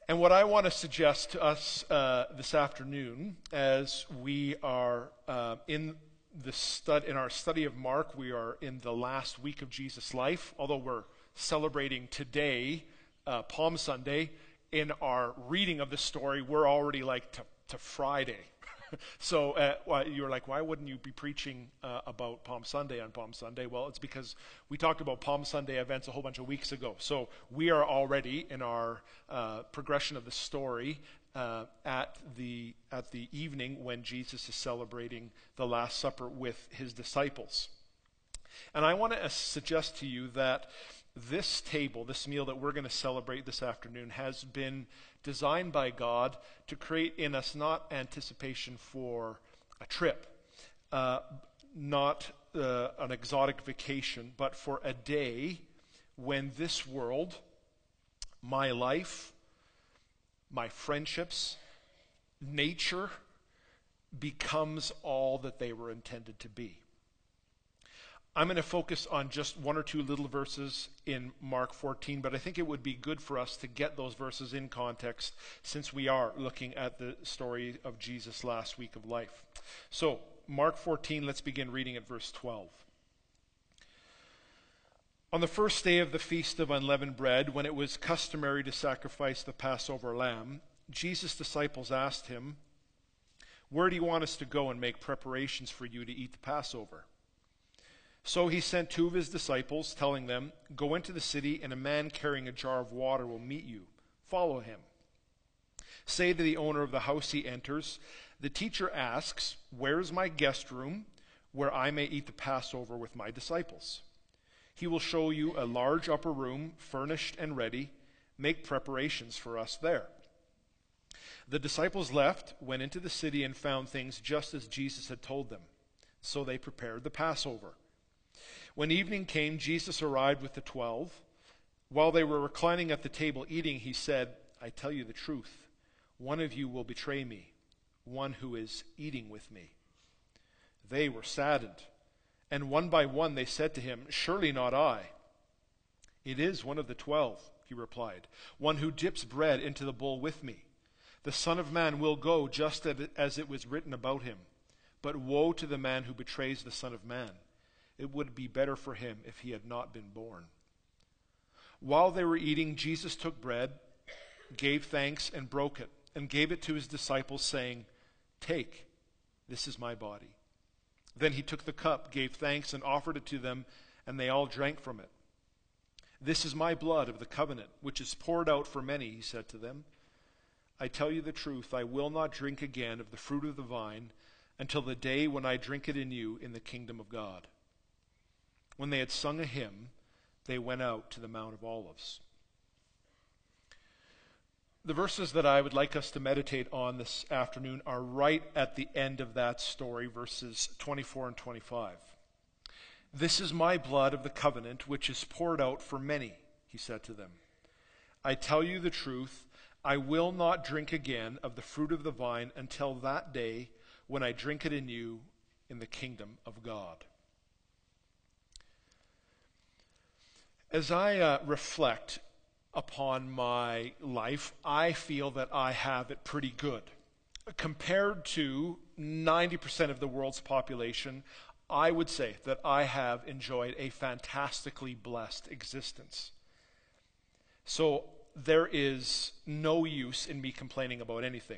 And what I want to suggest to us this afternoon, as we are in our study of Mark, we are in the last week of Jesus' life. Although we're celebrating today, Palm Sunday, in our reading of the story, we're already like to Friday. So you're like, why wouldn't you be preaching about Palm Sunday on Palm Sunday? Well, it's because we talked about Palm Sunday events a whole bunch of weeks ago. So we are already in our progression of the story at the evening when Jesus is celebrating the Last Supper with his disciples. And I want to suggest to you that this table, this meal that we're going to celebrate this afternoon, has been designed by God to create in us not anticipation for a trip, not an exotic vacation, but for a day when this world, my life, my friendships, nature, becomes all that they were intended to be. I'm going to focus on just one or two little verses in Mark 14, but I think it would be good for us to get those verses in context since we are looking at the story of Jesus' last week of life. So, Mark 14, let's begin reading at verse 12. On the first day of the Feast of Unleavened Bread, when it was customary to sacrifice the Passover lamb, Jesus' disciples asked him, "Where do you want us to go and make preparations for you to eat the Passover?" So he sent two of his disciples, telling them, "Go into the city, and a man carrying a jar of water will meet you. Follow him. Say to the owner of the house he enters, 'The teacher asks, where is my guest room, where I may eat the Passover with my disciples?' He will show you a large upper room, furnished and ready. Make preparations for us there." The disciples left, went into the city, and found things just as Jesus had told them. So they prepared the Passover. When evening came, Jesus arrived with the 12. While they were reclining at the table eating, he said, "I tell you the truth. One of you will betray me, one who is eating with me." They were saddened, and one by one they said to him, "Surely not I." "It is one of the 12, he replied, "one who dips bread into the bowl with me. The Son of Man will go just as it was written about him. But woe to the man who betrays the Son of Man. It would be better for him if he had not been born." While they were eating, Jesus took bread, gave thanks, and broke it, and gave it to his disciples, saying, "Take, this is my body." Then he took the cup, gave thanks, and offered it to them, and they all drank from it. "This is my blood of the covenant, which is poured out for many," he said to them. "I tell you the truth, I will not drink again of the fruit of the vine until the day when I drink it in you in the kingdom of God." When they had sung a hymn, they went out to the Mount of Olives. The verses that I would like us to meditate on this afternoon are right at the end of that story, verses 24 and 25. "This is my blood of the covenant, which is poured out for many," he said to them. "I tell you the truth, I will not drink again of the fruit of the vine until that day when I drink it in you in the kingdom of God." As I reflect upon my life, I feel that I have it pretty good. Compared to 90% of the world's population, I would say that I have enjoyed a fantastically blessed existence. So there is no use in me complaining about anything.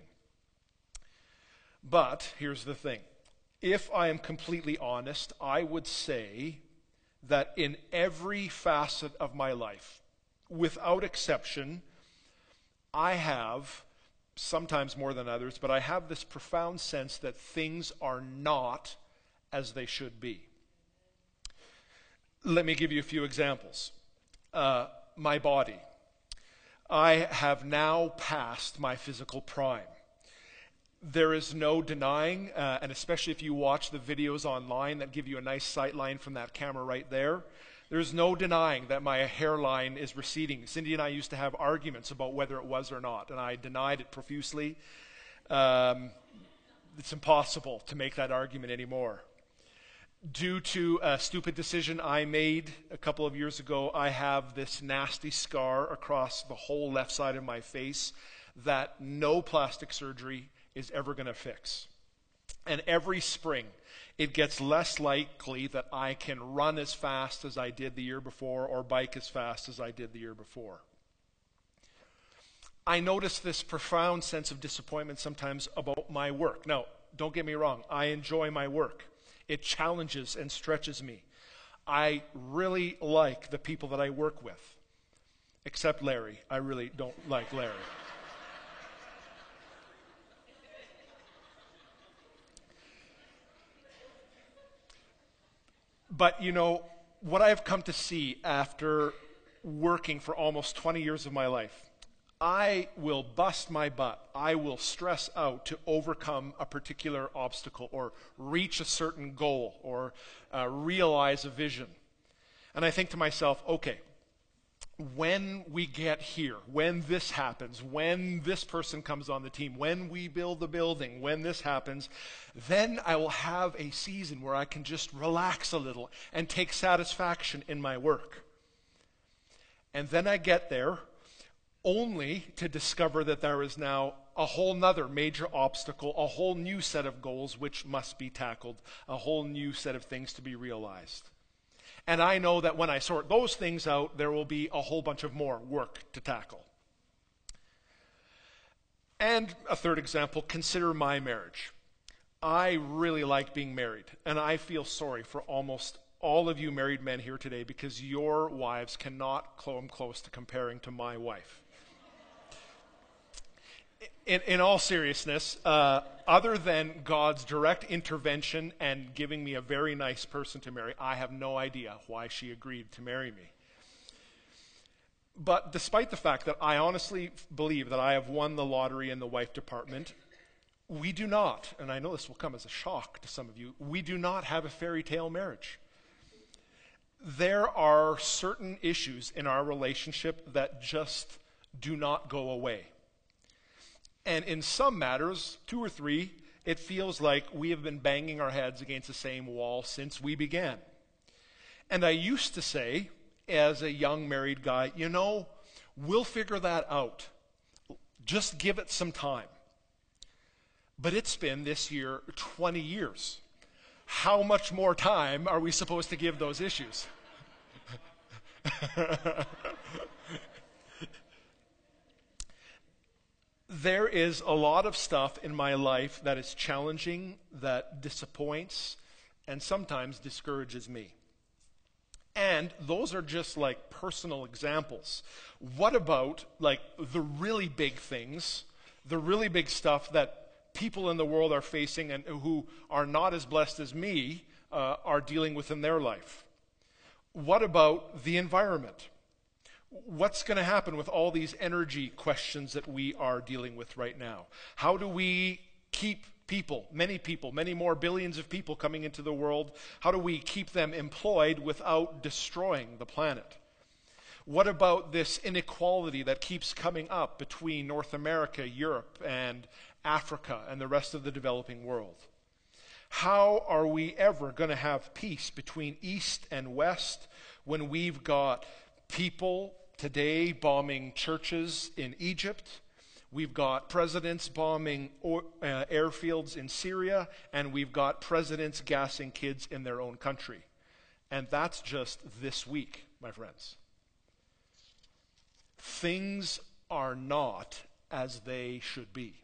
But here's the thing. If I am completely honest, I would say that in every facet of my life, without exception, I have, sometimes more than others, but I have this profound sense that things are not as they should be. Let me give you a few examples. My body. I have now passed my physical prime. There is no denying, and especially if you watch the videos online that give you a nice sight line from that camera right there, there's no denying that my hairline is receding. Cindy and I used to have arguments about whether it was or not, and I denied it profusely. It's impossible to make that argument anymore. Due to a stupid decision I made a couple of years ago, I have this nasty scar across the whole left side of my face that no plastic surgery is ever going to fix. And every spring, it gets less likely that I can run as fast as I did the year before or bike as fast as I did the year before. I notice this profound sense of disappointment sometimes about my work. Now, don't get me wrong, I enjoy my work. It challenges and stretches me. I really like the people that I work with, except Larry. I really don't like Larry. But you know, what I've come to see after working for almost 20 years of my life, I will bust my butt. I will stress out to overcome a particular obstacle or reach a certain goal or realize a vision. And I think to myself, okay, when we get here, when this happens, when this person comes on the team, when we build the building, when this happens, then I will have a season where I can just relax a little and take satisfaction in my work. And then I get there, only to discover that there is now a whole nother major obstacle, a whole new set of goals which must be tackled, a whole new set of things to be realized. And I know that when I sort those things out, there will be a whole bunch of more work to tackle. And a third example, consider my marriage. I really like being married, and I feel sorry for almost all of you married men here today because your wives cannot come close to comparing to my wife. In all seriousness, other than God's direct intervention and giving me a very nice person to marry, I have no idea why she agreed to marry me. But despite the fact that I honestly believe that I have won the lottery in the wife department, we do not, and I know this will come as a shock to some of you, we do not have a fairy tale marriage. There are certain issues in our relationship that just do not go away. And in some matters, 2 or 3, it feels like we have been banging our heads against the same wall since we began. And I used to say, as a young married guy, you know, we'll figure that out. Just give it some time. But it's been this year 20 years. How much more time are we supposed to give those issues? There is a lot of stuff in my life that is challenging, that disappoints, and sometimes discourages me. And those are just like personal examples. What about like the really big things, the really big stuff that people in the world are facing and who are not as blessed as me are dealing with in their life? What about the environment? What's going to happen with all these energy questions that we are dealing with right now? How do we keep people, many more billions of people coming into the world, how do we keep them employed without destroying the planet? What about this inequality that keeps coming up between North America, Europe, and Africa, and the rest of the developing world? How are we ever going to have peace between East and West when we've got people today bombing churches in Egypt, we've got presidents bombing airfields in Syria, and we've got presidents gassing kids in their own country? And that's just this week, my friends. Things are not as they should be.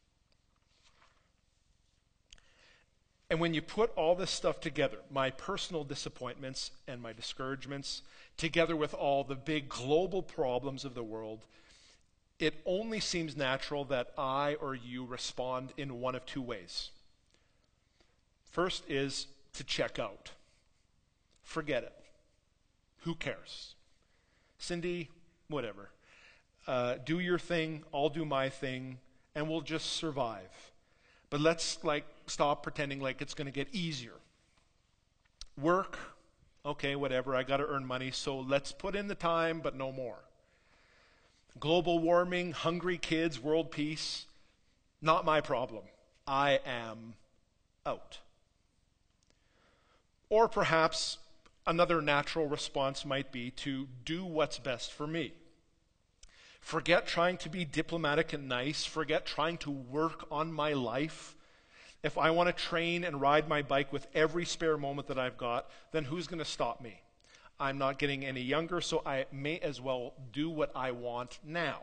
And when you put all this stuff together, my personal disappointments and my discouragements, together with all the big global problems of the world, it only seems natural that I or you respond in one of 2 ways. First is to check out. Forget it. Who cares? Cindy, whatever. Do your thing, I'll do my thing, and we'll just survive. But let's stop pretending like it's going to get easier. Work, okay, whatever, I got to earn money, so let's put in the time, but no more. Global warming, hungry kids, world peace, not my problem. I am out. Or perhaps another natural response might be to do what's best for me. Forget trying to be diplomatic and nice. Forget trying to work on my life. If I want to train and ride my bike with every spare moment that I've got, then who's going to stop me? I'm not getting any younger, so I may as well do what I want now.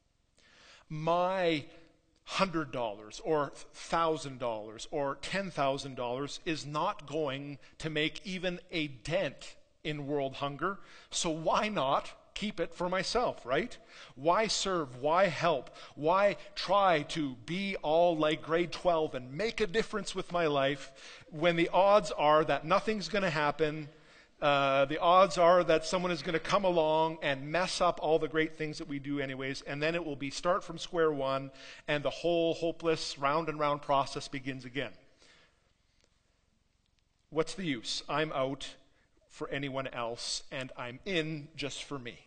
My $100 or $1,000 or $10,000 is not going to make even a dent in world hunger, so why not keep it for myself, right? Why serve? Why help? Why try to be all like grade 12 and make a difference with my life when the odds are that nothing's going to happen? The odds are that someone is going to come along and mess up all the great things that we do anyways, and then it will be start from square one, and the whole hopeless round and round process begins again. What's the use? I'm out for anyone else, and I'm in just for me.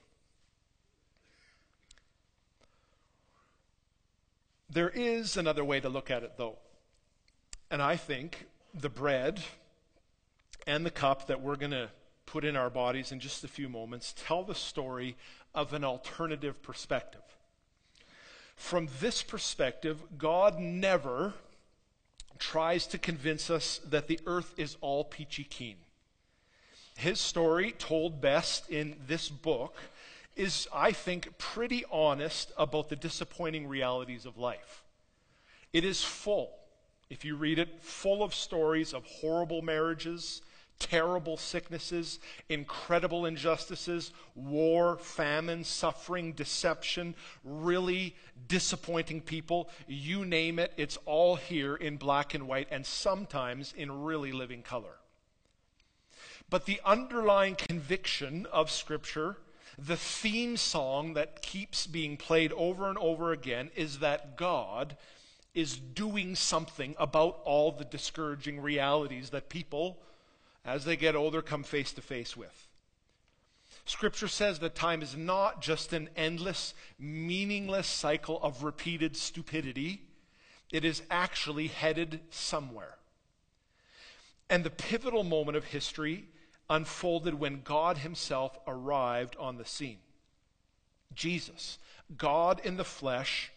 There is another way to look at it, though. And I think the bread and the cup that we're going to put in our bodies in just a few moments tell the story of an alternative perspective. From this perspective, God never tries to convince us that the earth is all peachy keen. His story, told best in this book, is, I think, pretty honest about the disappointing realities of life. It is full, if you read it, full of stories of horrible marriages, terrible sicknesses, incredible injustices, war, famine, suffering, deception, really disappointing people. You name it, it's all here in black and white, and sometimes in really living color. But the underlying conviction of Scripture, the theme song that keeps being played over and over again, is that God is doing something about all the discouraging realities that people, as they get older, come face to face with. Scripture says that time is not just an endless, meaningless cycle of repeated stupidity. It is actually headed somewhere. And the pivotal moment of history unfolded when God himself arrived on the scene. Jesus, God in the flesh,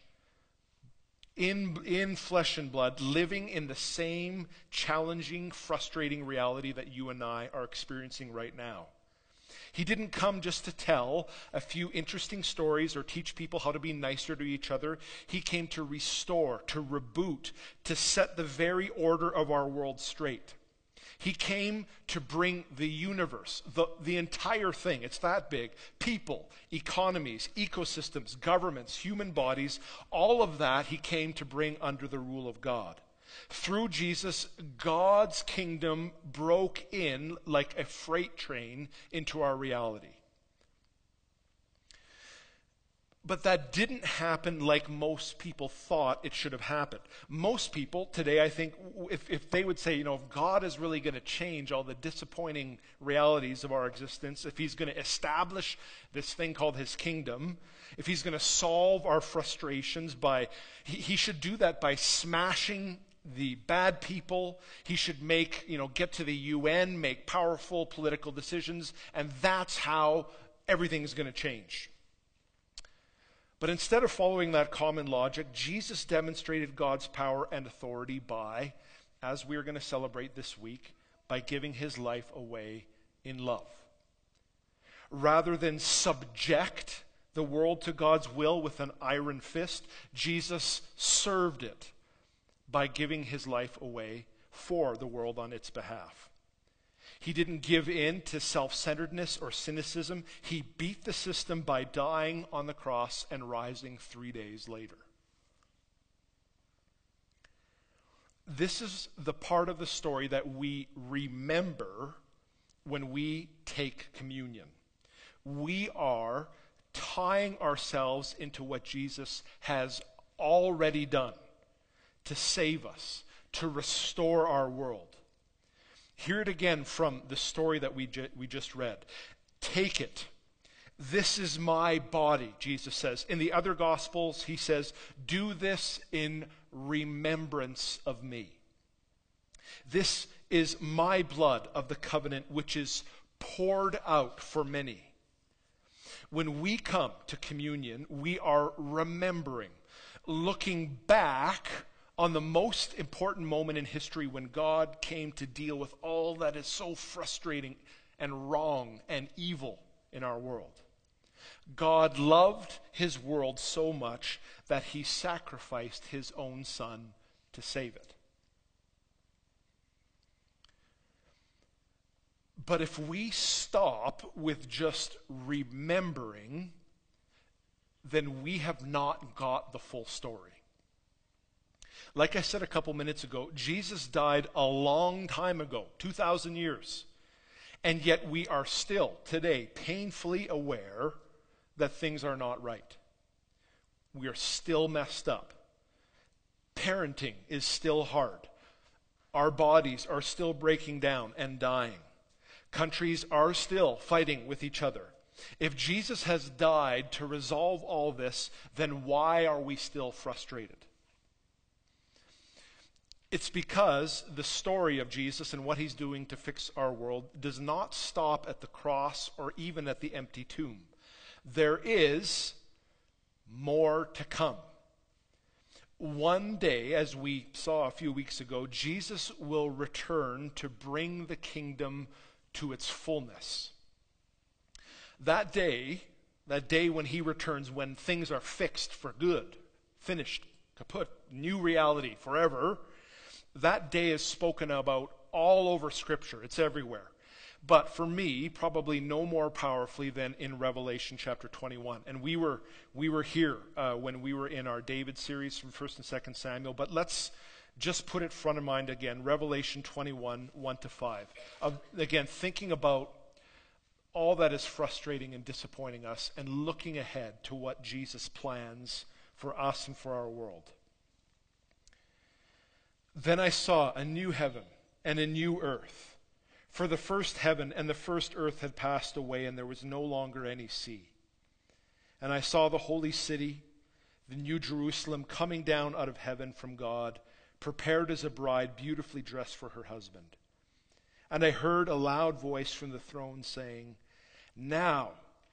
in flesh and blood, living in the same challenging, frustrating reality that you and I are experiencing right now. He didn't come just to tell a few interesting stories or teach people how to be nicer to each other. He came to restore, to reboot, to set the very order of our world straight. He came to bring the universe, the entire thing, it's that big, people, economies, ecosystems, governments, human bodies, all of that he came to bring under the rule of God. Through Jesus, God's kingdom broke in like a freight train into our reality. But that didn't happen like most people thought it should have happened. Most people today, I think, if they would say, if God is really going to change all the disappointing realities of our existence, if he's going to establish this thing called his kingdom, if he's going to solve our frustrations he should do that by smashing the bad people. He should get to the UN, make powerful political decisions, and that's how everything's going to change. But instead of following that common logic, Jesus demonstrated God's power and authority by, as we're going to celebrate this week, by giving his life away in love. Rather than subject the world to God's will with an iron fist, Jesus served it by giving his life away for the world on its behalf. He didn't give in to self-centeredness or cynicism. He beat the system by dying on the cross and rising 3 days later. This is the part of the story that we remember when we take communion. We are tying ourselves into what Jesus has already done to save us, to restore our world. Hear it again from the story that we just read. Take it. This is my body, Jesus says. In the other Gospels, he says, do this in remembrance of me. This is my blood of the covenant, which is poured out for many. When we come to communion, we are remembering, looking back on the most important moment in history when God came to deal with all that is so frustrating and wrong and evil in our world. God loved his world so much that he sacrificed his own son to save it. But if we stop with just remembering, then we have not got the full story. Like I said a couple minutes ago, Jesus died a long time ago, 2,000 years. And yet we are still today painfully aware that things are not right. We are still messed up. Parenting is still hard. Our bodies are still breaking down and dying. Countries are still fighting with each other. If Jesus has died to resolve all this, then why are we still frustrated? It's because the story of Jesus and what he's doing to fix our world does not stop at the cross or even at the empty tomb. There is more to come. One day, as we saw a few weeks ago, Jesus will return to bring the kingdom to its fullness. That day when he returns, when things are fixed for good, finished, kaput, new reality forever, that day is spoken about all over Scripture. It's everywhere. But for me, probably no more powerfully than in Revelation chapter 21. And we were here when we were in our David series from 1st and 2nd Samuel. But let's just put it front of mind again. Revelation 21, 1-5. Again, thinking about all that is frustrating and disappointing us and looking ahead to what Jesus plans for us and for our world. Then I saw a new heaven and a new earth. For the first heaven and the first earth had passed away, and there was no longer any sea. And I saw the holy city, the new Jerusalem, coming down out of heaven from God, prepared as a bride beautifully dressed for her husband. And I heard a loud voice from the throne saying, Now,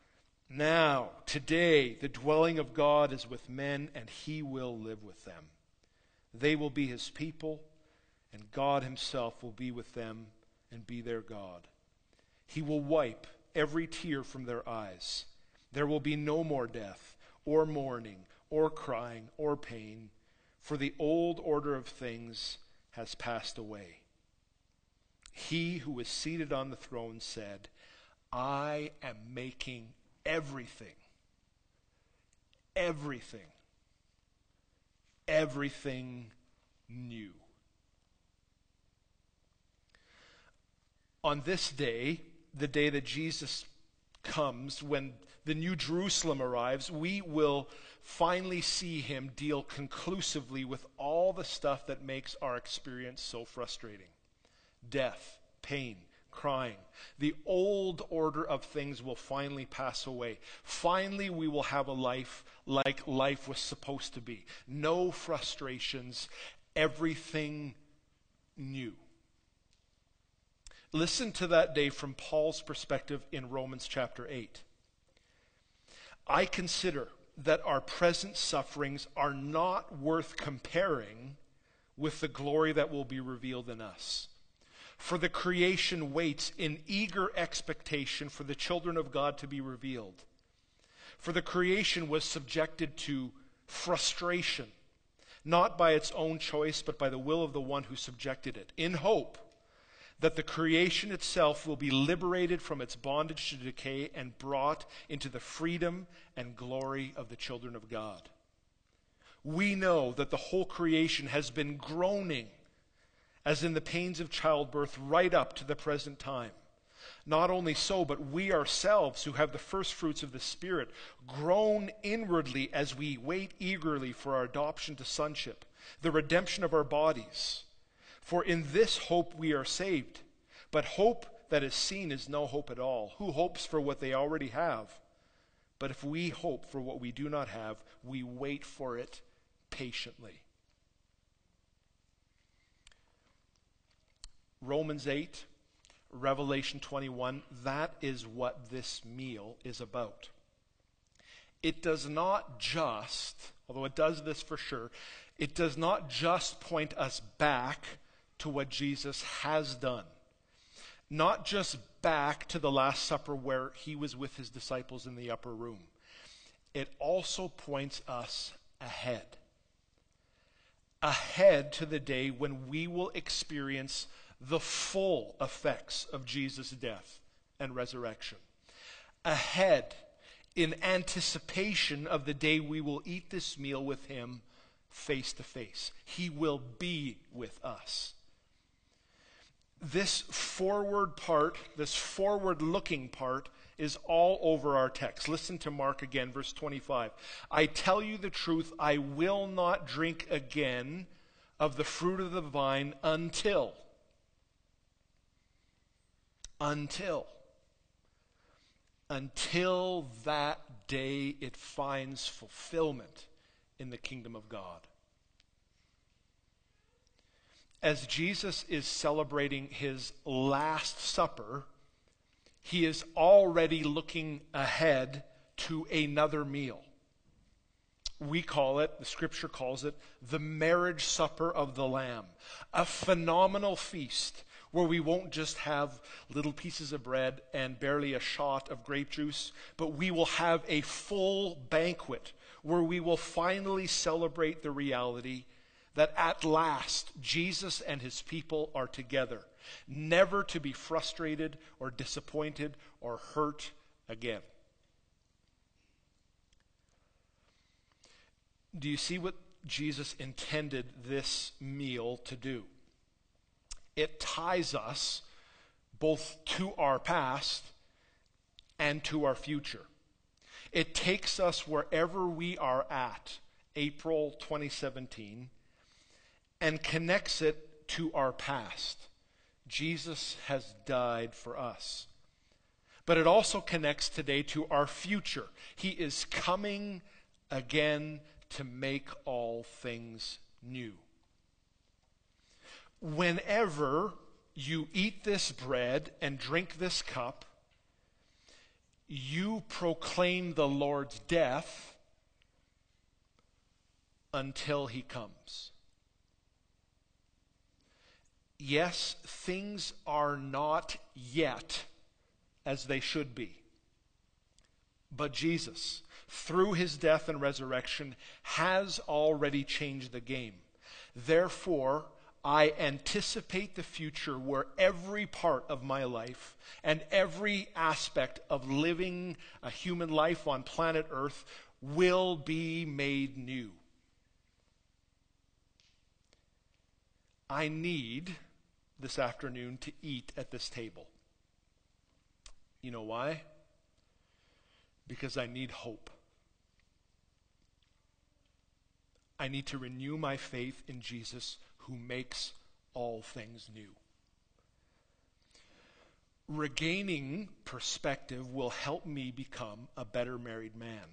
today, the dwelling of God is with men, and he will live with them. They will be his people, and God himself will be with them and be their God. He will wipe every tear from their eyes. There will be no more death, or mourning, or crying, or pain, for the old order of things has passed away. He who was seated on the throne said, I am making everything new. On this day, the day that Jesus comes, when the new Jerusalem arrives, we will finally see him deal conclusively with all the stuff that makes our experience so frustrating. Death, pain, crying. The old order of things will finally pass away. Finally, we will have a life like life was supposed to be. No frustrations, everything new. Listen to that day from Paul's perspective in Romans chapter 8. I consider that our present sufferings are not worth comparing with the glory that will be revealed in us. For the creation waits in eager expectation for the children of God to be revealed. For the creation was subjected to frustration, not by its own choice, but by the will of the one who subjected it, in hope that the creation itself will be liberated from its bondage to decay and brought into the freedom and glory of the children of God. We know that the whole creation has been groaning, as in the pains of childbirth, right up to the present time. Not only so, but we ourselves, who have the first fruits of the Spirit, groan inwardly as we wait eagerly for our adoption to sonship, the redemption of our bodies. For in this hope we are saved. But hope that is seen is no hope at all. Who hopes for what they already have? But if we hope for what we do not have, we wait for it patiently. Romans 8, Revelation 21, that is what this meal is about. It does not just, although it does this for sure, it does not just point us back to what Jesus has done. Not just back to the Last Supper where he was with his disciples in the upper room. It also points us ahead. Ahead to the day when we will experience the full effects of Jesus' death and resurrection. Ahead in anticipation of the day we will eat this meal with him face to face. He will be with us. This forward part, this forward-looking part, is all over our text. Listen to Mark again, verse 25. I tell you the truth, I will not drink again of the fruit of the vine until that day it finds fulfillment in the kingdom of God. As Jesus is celebrating his Last Supper, he is already looking ahead to another meal. We call it, the scripture calls it, the marriage supper of the Lamb. A phenomenal feast where we won't just have little pieces of bread and barely a shot of grape juice, but we will have a full banquet where we will finally celebrate the reality that at last Jesus and his people are together, never to be frustrated or disappointed or hurt again. Do you see what Jesus intended this meal to do? It ties us both to our past and to our future. It takes us wherever we are at, April 2017, and connects it to our past. Jesus has died for us. But it also connects today to our future. He is coming again to make all things new. Whenever you eat this bread and drink this cup, you proclaim the Lord's death until he comes. Yes, things are not yet as they should be. But Jesus, through his death and resurrection, has already changed the game. Therefore, I anticipate the future where every part of my life and every aspect of living a human life on planet Earth will be made new. I need this afternoon to eat at this table. You know why? Because I need hope. I need to renew my faith in Jesus, who makes all things new. Regaining perspective will help me become a better married man.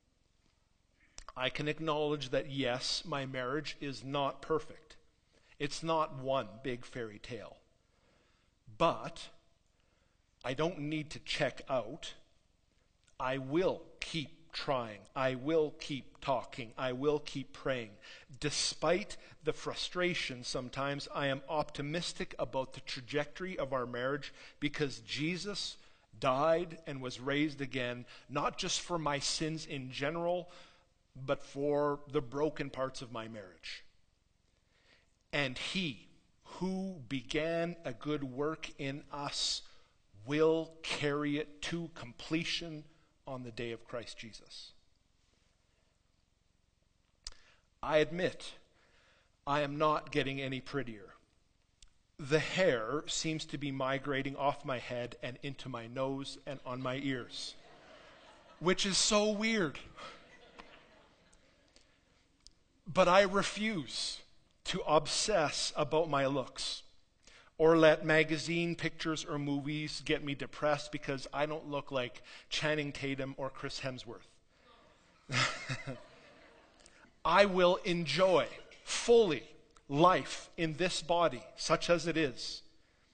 I can acknowledge that, yes, my marriage is not perfect. It's not one big fairy tale. But I don't need to check out. I will keep trying. I will keep talking. I will keep praying. Despite the frustration sometimes, I am optimistic about the trajectory of our marriage because Jesus died and was raised again, not just for my sins in general, but for the broken parts of my marriage. And he who began a good work in us will carry it to completion on the day of Christ Jesus. I admit, I am not getting any prettier. The hair seems to be migrating off my head and into my nose and on my ears, which is so weird. But I refuse to obsess about my looks or let magazine pictures or movies get me depressed because I don't look like Channing Tatum or Chris Hemsworth. I will enjoy fully life in this body, such as it is.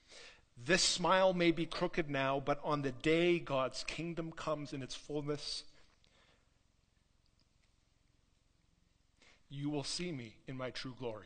This smile may be crooked now, but on the day God's kingdom comes in its fullness, you will see me in my true glory.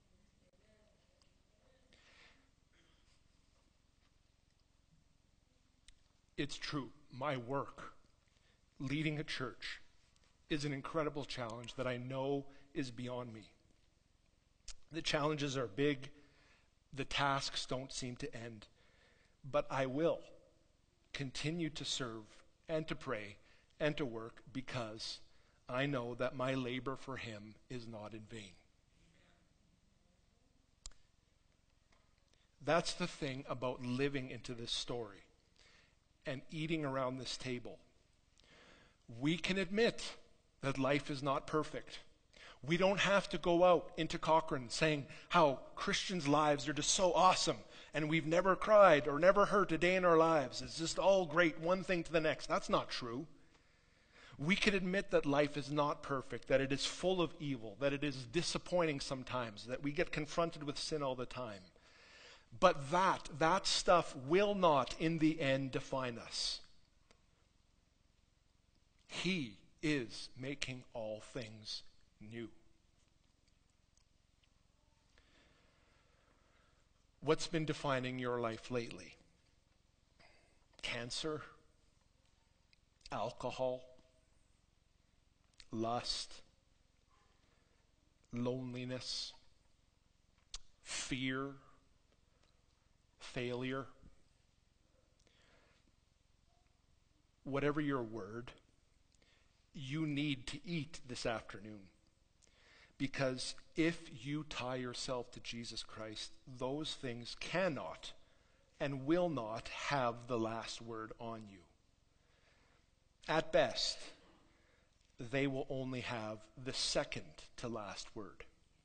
It's true. My work, leading a church, is an incredible challenge that I know is beyond me. The challenges are big. The tasks don't seem to end. But I will continue to serve and to pray and to work because I know that my labor for him is not in vain. That's the thing about living into this story and eating around this table. We can admit that life is not perfect. We don't have to go out into Cochrane saying how Christians' lives are just so awesome and we've never cried or never hurt a day in our lives. It's just all great, one thing to the next. That's not true. We can admit that life is not perfect, that it is full of evil, that it is disappointing sometimes, that we get confronted with sin all the time. But that stuff will not, in the end, define us. He is making all things new. What's been defining your life lately? Cancer? Alcohol? Lust? Loneliness? Fear? Failure? Whatever your word, you need to eat this afternoon. Because if you tie yourself to Jesus Christ, those things cannot and will not have the last word on you. At best, they will only have the second to last word.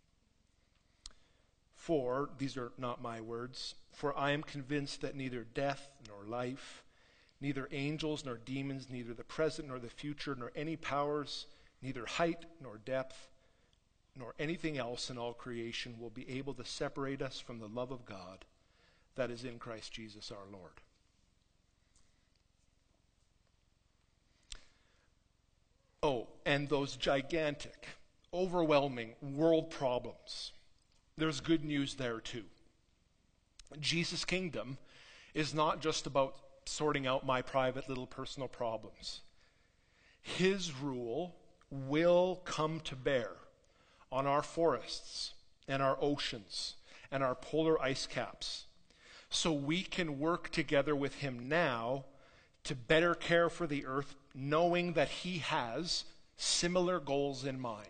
For, these are not my words, for I am convinced that neither death nor life, neither angels nor demons, neither the present nor the future, nor any powers, neither height nor depth, nor anything else in all creation will be able to separate us from the love of God that is in Christ Jesus our Lord. Oh, and those gigantic, overwhelming world problems. There's good news there too. Jesus' kingdom is not just about sorting out my private little personal problems. His rule will come to bear on our forests and our oceans and our polar ice caps, so we can work together with him now to better care for the earth, knowing that he has similar goals in mind.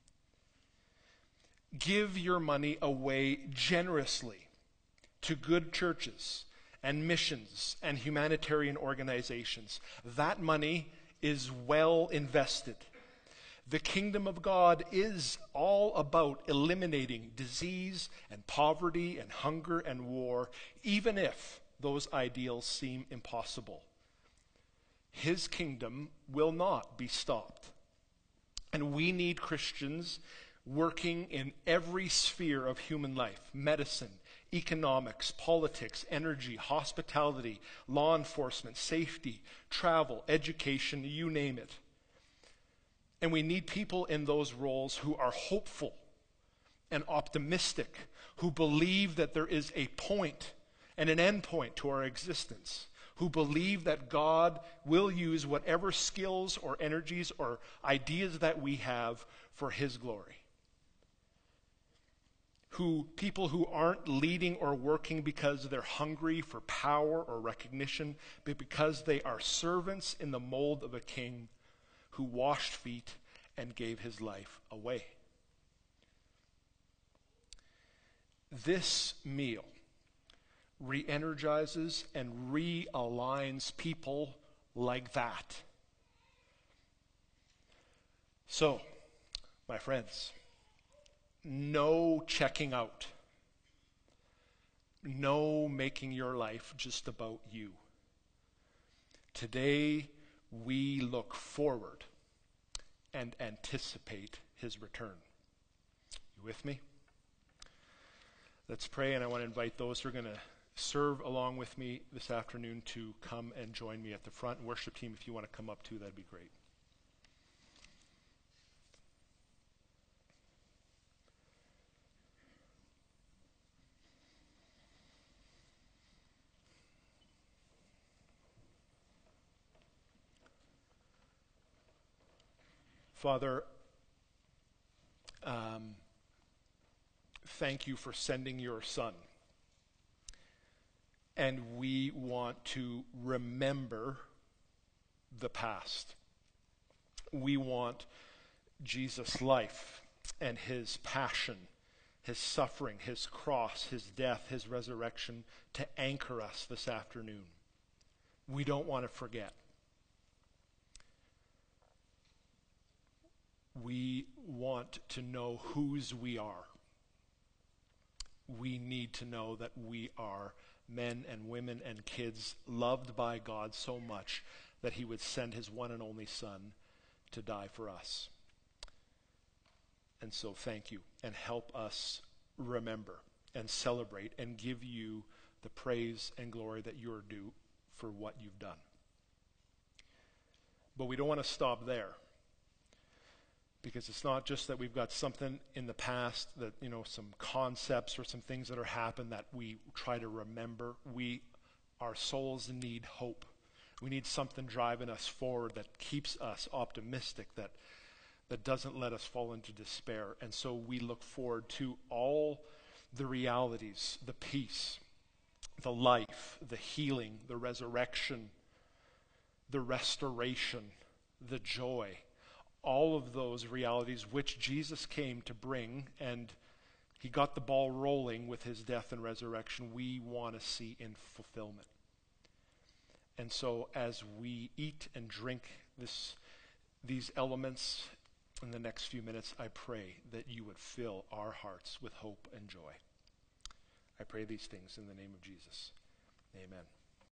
Give your money away generously to good churches and missions and humanitarian organizations. That money is well invested. The kingdom of God is all about eliminating disease and poverty and hunger and war, even if those ideals seem impossible. His kingdom will not be stopped. And we need Christians working in every sphere of human life: medicine, economics, politics, energy, hospitality, law enforcement, safety, travel, education, you name it. And we need people in those roles who are hopeful and optimistic, who believe that there is a point and an end point to our existence, who believe that God will use whatever skills or energies or ideas that we have for his glory. People who aren't leading or working because they're hungry for power or recognition, but because they are servants in the mold of a king who washed feet and gave his life away. This meal re-energizes and realigns people like that. So, my friends, no checking out. No making your life just about you. Today, we look forward and anticipate his return. You with me? Let's pray, and I want to invite those who are going to serve along with me this afternoon to come and join me at the front. Worship team, if you want to come up too, that'd be great. Father, thank you for sending your Son. And we want to remember the past. We want Jesus' life and his passion, his suffering, his cross, his death, his resurrection to anchor us this afternoon. We don't want to forget. We want to know whose we are. We need to know that we are men and women and kids loved by God so much that he would send his one and only Son to die for us. And so thank you, and help us remember and celebrate and give you the praise and glory that you're due for what you've done. But we don't want to stop there. Because it's not just that we've got something in the past that, some concepts or some things that are happened that we try to remember. Our souls need hope. We need something driving us forward that keeps us optimistic, that doesn't let us fall into despair. And so we look forward to all the realities, the peace, the life, the healing, the resurrection, the restoration, the joy. All of those realities which Jesus came to bring, and he got the ball rolling with his death and resurrection, we want to see in fulfillment. And so as we eat and drink these elements in the next few minutes, I pray that you would fill our hearts with hope and joy. I pray these things in the name of Jesus. Amen.